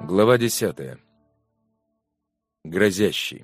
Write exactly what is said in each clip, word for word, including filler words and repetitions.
Глава десятая. Грозящий.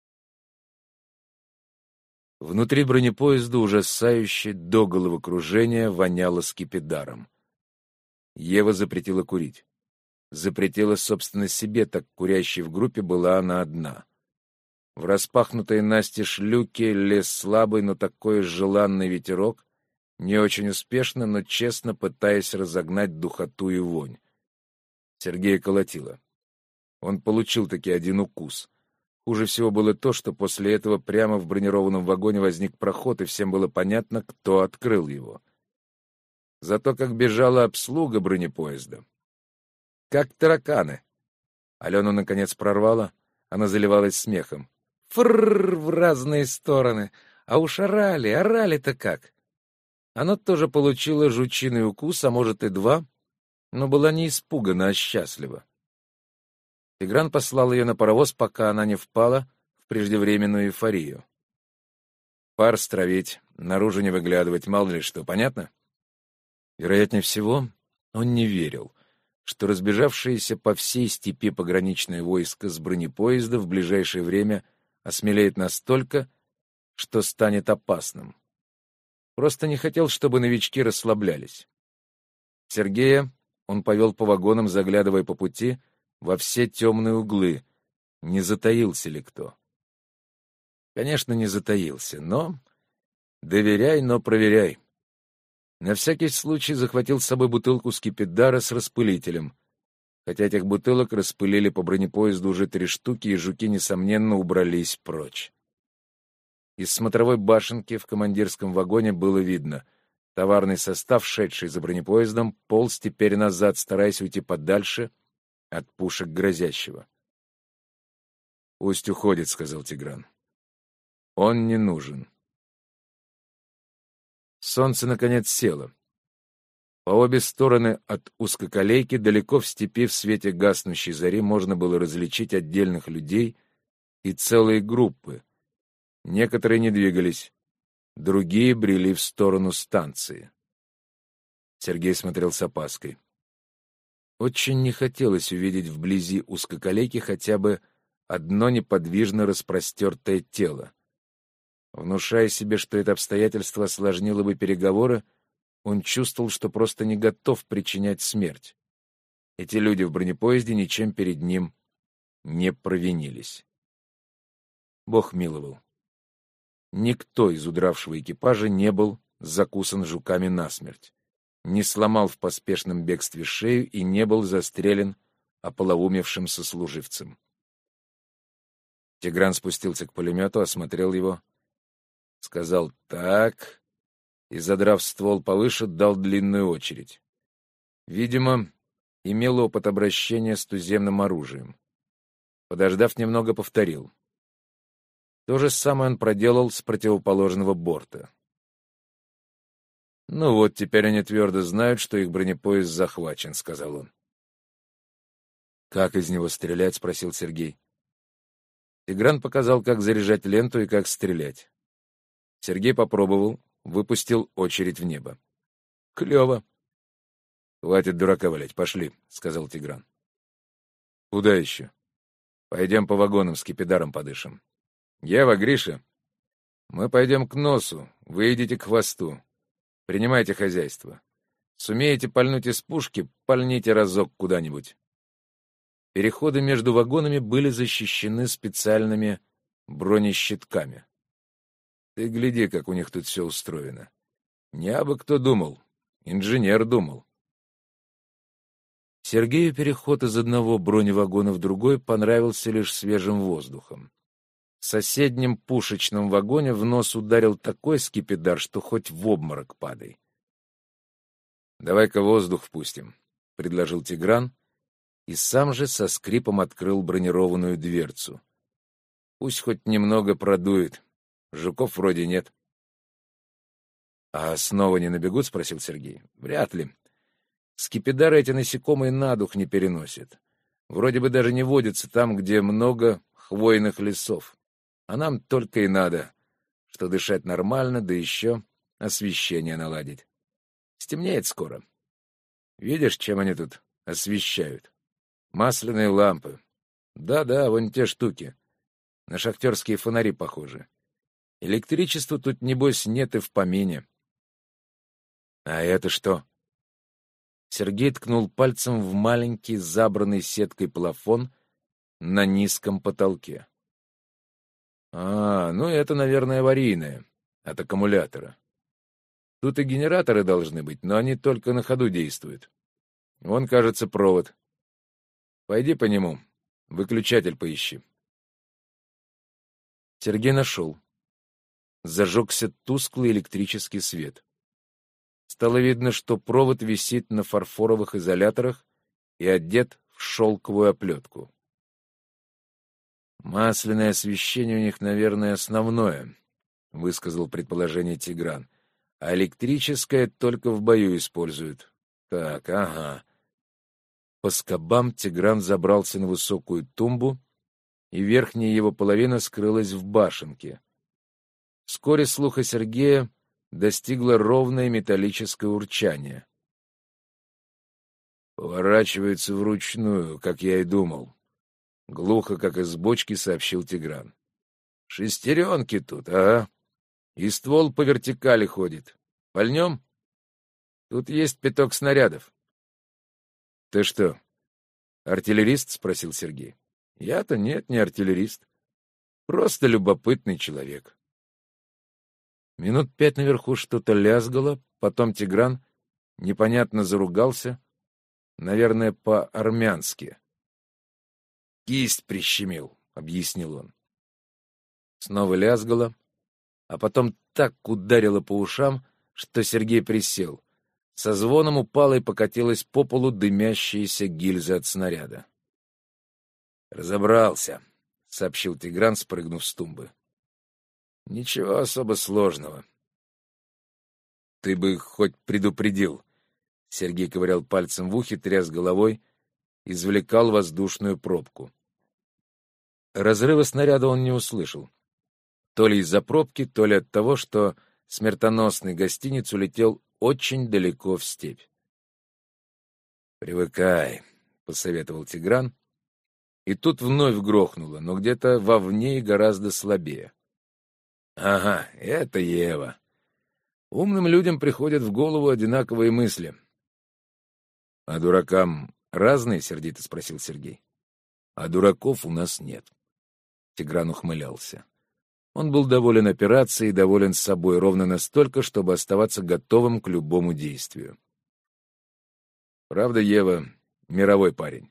Внутри бронепоезда ужасающе до головокружения воняло скипидаром. Ева запретила курить. Запретила, собственно, себе, так курящей в группе была она одна. В распахнутой настежь люке лез слабый, но такой желанный ветерок, не очень успешно, но честно пытаясь разогнать духоту и вонь. Сергея колотило. Он получил-таки один укус. Хуже всего было то, что после этого прямо в бронированном вагоне возник проход, и всем было понятно, кто открыл его. Зато как бежала обслуга бронепоезда. Как тараканы. Алену, наконец, прорвало, она заливалась смехом. Фрррр в разные стороны. А уж орали, орали-то как. Она тоже получила жучиный укус, а может и два, но была не испугана, а счастлива. Тигран послал ее на паровоз, пока она не впала в преждевременную эйфорию. Пар стравить, наружу не выглядывать, мало ли что, понятно? Вероятнее всего, он не верил, что разбежавшееся по всей степи пограничное войско с бронепоезда в ближайшее время осмелеет настолько, что станет опасным. Просто не хотел, чтобы новички расслаблялись. Сергея он повел по вагонам, заглядывая по пути во все темные углы, не затаился ли кто. Конечно, не затаился, но... Доверяй, но проверяй. На всякий случай захватил с собой бутылку скипидара с распылителем, хотя этих бутылок распылили по бронепоезду уже три штуки, и жуки, несомненно, убрались прочь. Из смотровой башенки в командирском вагоне было видно. Товарный состав, шедший за бронепоездом, полз теперь назад, стараясь уйти подальше от пушек грозящего. «Пусть уходит», — сказал Тигран. «Он не нужен». Солнце, наконец, село. По обе стороны от узкоколейки, далеко в степи, в свете гаснущей зари, можно было различить отдельных людей и целые группы. Некоторые не двигались, другие брели в сторону станции. Сергей смотрел с опаской. Очень не хотелось увидеть вблизи узкоколейки хотя бы одно неподвижно распростертое тело. Внушая себе, что это обстоятельство осложнило бы переговоры, он чувствовал, что просто не готов причинять смерть. Эти люди в бронепоезде ничем перед ним не провинились. Бог миловал. Никто из удравшего экипажа не был закусан жуками насмерть, не сломал в поспешном бегстве шею и не был застрелен ополоумевшим сослуживцем. Тигран спустился к пулемету, осмотрел его, сказал «так» и, задрав ствол повыше, дал длинную очередь. Видимо, имел опыт обращения с туземным оружием. Подождав немного, повторил. То же самое он проделал с противоположного борта. «Ну вот, теперь они твердо знают, что их бронепоезд захвачен», — сказал он. «Как из него стрелять?» — спросил Сергей. Тигран показал, как заряжать ленту и как стрелять. Сергей попробовал, выпустил очередь в небо. «Клево!» «Хватит дурака валять, пошли», — сказал Тигран. «Куда еще?» «Пойдем по вагонам с кипидаром подышим». «Ева, Гриша, мы пойдем к носу, вы идите к хвосту. Принимайте хозяйство. Сумеете пальнуть из пушки, пальните разок куда-нибудь». Переходы между вагонами были защищены специальными бронещитками. Ты гляди, как у них тут все устроено. Не абы кто думал, инженер думал. Сергею переход из одного броневагона в другой понравился лишь свежим воздухом. В соседнем пушечном вагоне в нос ударил такой скипидар, что хоть в обморок падай. «Давай-ка воздух впустим», — предложил Тигран, и сам же со скрипом открыл бронированную дверцу. «Пусть хоть немного продует. Жуков вроде нет». «А снова не набегут?» — спросил Сергей. «Вряд ли. Скипидары эти насекомые на дух не переносят. Вроде бы даже не водятся там, где много хвойных лесов. А нам только и надо, что дышать нормально, да еще освещение наладить. Стемнеет скоро. Видишь, чем они тут освещают? Масляные лампы. Да-да, вон те штуки. На шахтерские фонари похожи. Электричества тут, небось, нет и в помине. А это что? Сергей ткнул пальцем в маленький, забранный сеткой плафон на низком потолке. А, ну это, наверное, аварийное. От аккумулятора. Тут и генераторы должны быть, но они только на ходу действуют. Вон, кажется, провод. Пойди по нему. Выключатель поищи. Сергей нашел. Зажегся тусклый электрический свет. Стало видно, что провод висит на фарфоровых изоляторах и одет в шелковую оплетку. «Масляное освещение у них, наверное, основное», — высказал предположение Тигран. «А электрическое только в бою используют. Так, ага». По скобам Тигран забрался на высокую тумбу, и верхняя его половина скрылась в башенке. Вскоре слуха Сергея достигло ровное металлическое урчание. «Поворачивается вручную, как я и думал», — глухо, как из бочки, сообщил Тигран. «Шестеренки тут, ага. И ствол по вертикали ходит. Пальнем? Тут есть пяток снарядов». «Ты что, артиллерист?» — спросил Сергей. «Я-то нет, не артиллерист. Просто любопытный человек». Минут пять наверху что-то лязгало, потом Тигран непонятно заругался, наверное, по-армянски. «Кисть прищемил», — объяснил он. Снова лязгало, а потом так ударило по ушам, что Сергей присел. Со звоном упала и покатилась по полу дымящаяся гильза от снаряда. «Разобрался», — сообщил Тигран, спрыгнув с тумбы. «Ничего особо сложного». «Ты бы хоть предупредил». Сергей ковырял пальцем в ухе, тряс головой, извлекал воздушную пробку. Разрыва снаряда он не услышал. То ли из-за пробки, то ли от того, что смертоносный гостиниц улетел очень далеко в степь. «Привыкай», — посоветовал Тигран, и тут вновь грохнуло, но где-то вовне и гораздо слабее. «Ага, это Ева. Умным людям приходят в голову одинаковые мысли». «А дуракам разные?» — сердито спросил Сергей. «А дураков у нас нет». Тигран ухмылялся. Он был доволен операцией и доволен собой ровно настолько, чтобы оставаться готовым к любому действию. «Правда, Ева — мировой парень?»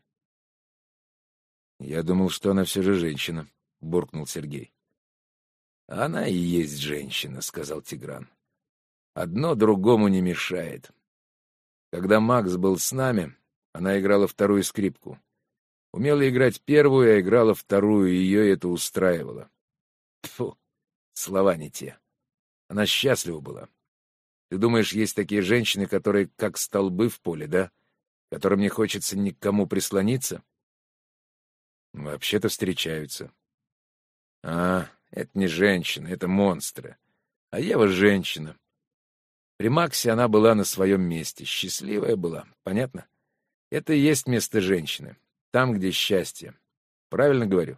«Я думал, что она все же женщина», — буркнул Сергей. «Она и есть женщина», — сказал Тигран. «Одно другому не мешает. Когда Макс был с нами, она играла вторую скрипку. Умела играть первую, а играла вторую, и ее это устраивало. Тьфу, слова не те. Она счастлива была. Ты думаешь, есть такие женщины, которые как столбы в поле, да? Которым не хочется ни к кому прислониться?» «Вообще-то встречаются». «А, это не женщины, это монстры. А Ева женщина. При Максе она была на своем месте, счастливая была, понятно? Это и есть место женщины, там, где счастье. Правильно говорю?»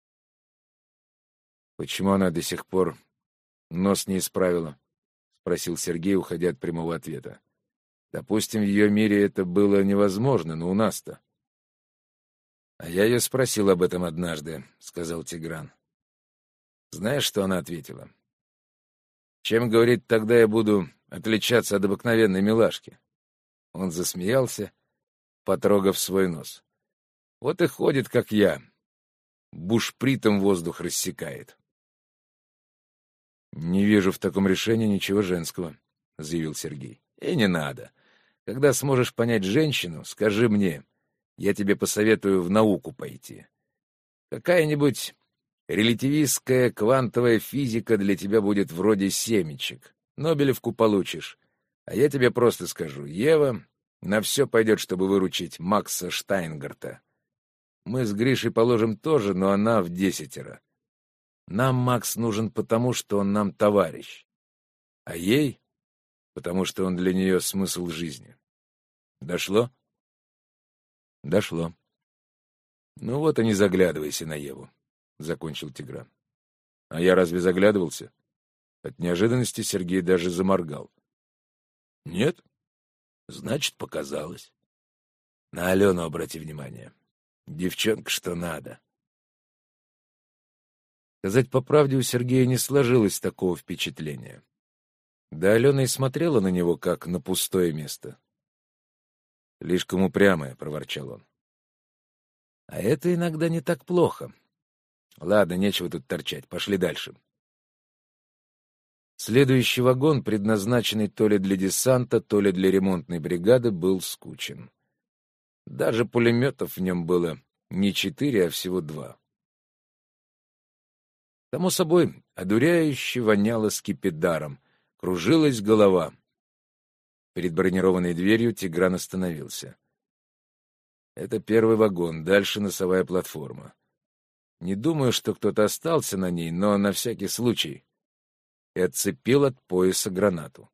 «Почему она до сих пор нос не исправила?» — спросил Сергей, уходя от прямого ответа. «Допустим, в ее мире это было невозможно, но у нас-то...» «А я ее спросил об этом однажды», — сказал Тигран. Знаешь, что она ответила? «Чем, — говорит, — тогда я буду отличаться от обыкновенной милашки?» Он засмеялся, потрогав свой нос. «Вот и ходит, как я. Бушпритом воздух рассекает». «Не вижу в таком решении ничего женского», — заявил Сергей. «И не надо. Когда сможешь понять женщину, скажи мне. Я тебе посоветую в науку пойти. Какая-нибудь релятивистская квантовая физика для тебя будет вроде семечек. Нобелевку получишь. А я тебе просто скажу. Ева на все пойдет, чтобы выручить Макса Штайнгарта. Мы с Гришей положим тоже, но она в десятеро. Нам Макс нужен потому, что он нам товарищ. А ей — потому что он для нее смысл жизни. Дошло?» «Дошло». Ну вот и не заглядывайся на Еву, — закончил Тигран. А я разве заглядывался? От неожиданности Сергей даже заморгал. Нет? Значит, показалось. На Алену обрати внимание. Девчонка что надо. Сказать по правде, у Сергея не сложилось такого впечатления. Да Алена и смотрела на него, как на пустое место. «Слишком упрямая», — проворчал он. «А это иногда не так плохо. Ладно, нечего тут торчать, пошли дальше». Следующий вагон, предназначенный то ли для десанта, то ли для ремонтной бригады, был скучен. Даже пулеметов в нем было не четыре, а всего два. Само собой, одуряюще воняло скипидаром, кружилась голова. Перед бронированной дверью Тигран остановился. Это первый вагон, дальше носовая платформа. Не думаю, что кто-то остался на ней, но на всякий случай. И отцепил от пояса гранату.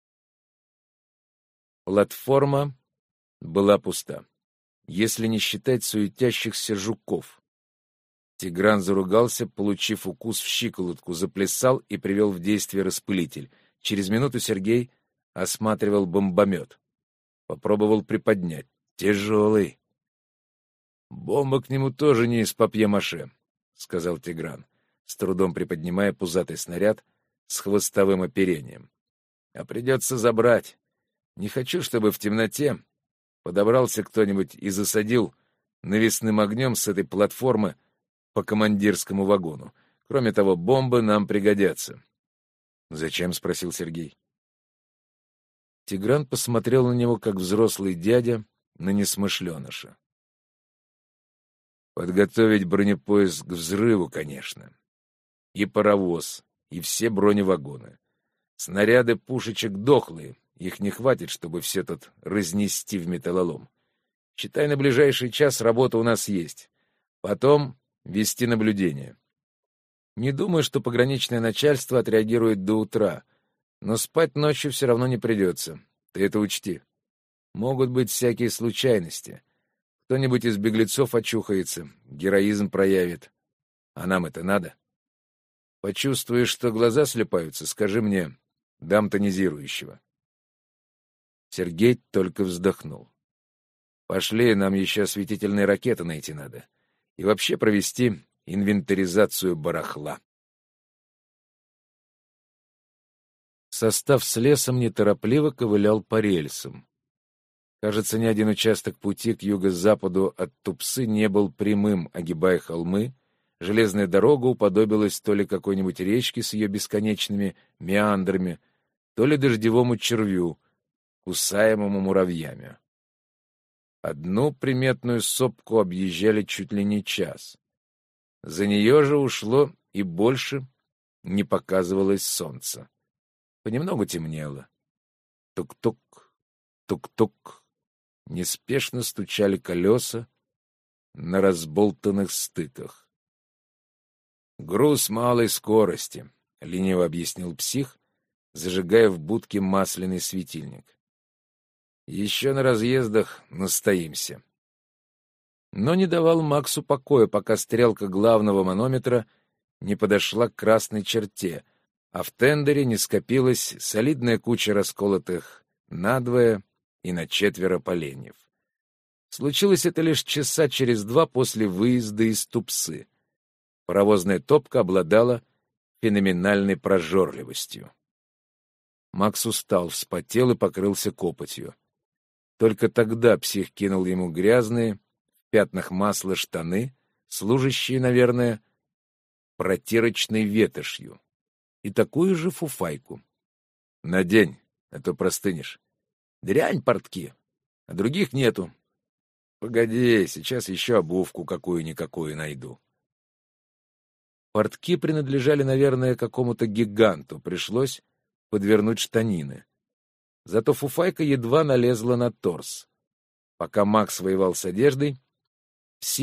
Платформа была пуста, если не считать суетящихся жуков. Тигран заругался, получив укус в щиколотку, заплясал и привел в действие распылитель. Через минуту Сергей осматривал бомбомет. Попробовал приподнять. Тяжелый. «Бомба к нему тоже не из папье-маше», — сказал Тигран, с трудом приподнимая пузатый снаряд с хвостовым оперением. «А придется забрать. Не хочу, чтобы в темноте подобрался кто-нибудь и засадил навесным огнем с этой платформы по командирскому вагону. Кроме того, бомбы нам пригодятся». «Зачем?» — спросил Сергей. Тигран посмотрел на него, как взрослый дядя на несмышленыша. «Подготовить бронепоезд к взрыву, конечно. И паровоз, и все броневагоны. Снаряды пушечек дохлые, их не хватит, чтобы все тут разнести в металлолом. Считай, на ближайший час работа у нас есть. Потом вести наблюдение. Не думаю, что пограничное начальство отреагирует до утра, но спать ночью все равно не придется. Ты это учти. Могут быть всякие случайности. Кто-нибудь из беглецов очухается, героизм проявит. А нам это надо? Почувствуешь, что глаза слепаются, скажи мне, дам тонизирующего». Сергей только вздохнул. «Пошли, нам еще осветительные ракеты найти надо. И вообще провести инвентаризацию барахла». Состав с лесом неторопливо ковылял по рельсам. Кажется, ни один участок пути к юго-западу от Тупсы не был прямым, огибая холмы. Железная дорога уподобилась то ли какой-нибудь речке с ее бесконечными меандрами, то ли дождевому червю, кусаемому муравьями. Одну приметную сопку объезжали чуть ли не час. За нее же ушло и больше не показывалось солнца. Понемногу темнело. Тук-тук, тук-тук. Неспешно стучали колеса на разболтанных стыках. «Груз малой скорости», — лениво объяснил псих, зажигая в будке масляный светильник. «Еще на разъездах настоимся». Но не давал Максу покоя, пока стрелка главного манометра не подошла к красной черте, а в тендере не скопилась солидная куча расколотых надвое и на четверо поленьев. Случилось это лишь часа через два после выезда из Тупсы. Паровозная топка обладала феноменальной прожорливостью. Макс устал, вспотел и покрылся копотью. Только тогда псих кинул ему грязные, в пятнах масла штаны, служащие, наверное, протирочной ветошью, и такую же фуфайку. «Надень, а то простынешь». «Дрянь портки, а других нету». «Погоди, сейчас еще обувку какую-никакую найду». Портки принадлежали, наверное, какому-то гиганту, пришлось подвернуть штанины. Зато фуфайка едва налезла на торс. Пока Макс воевал с одеждой,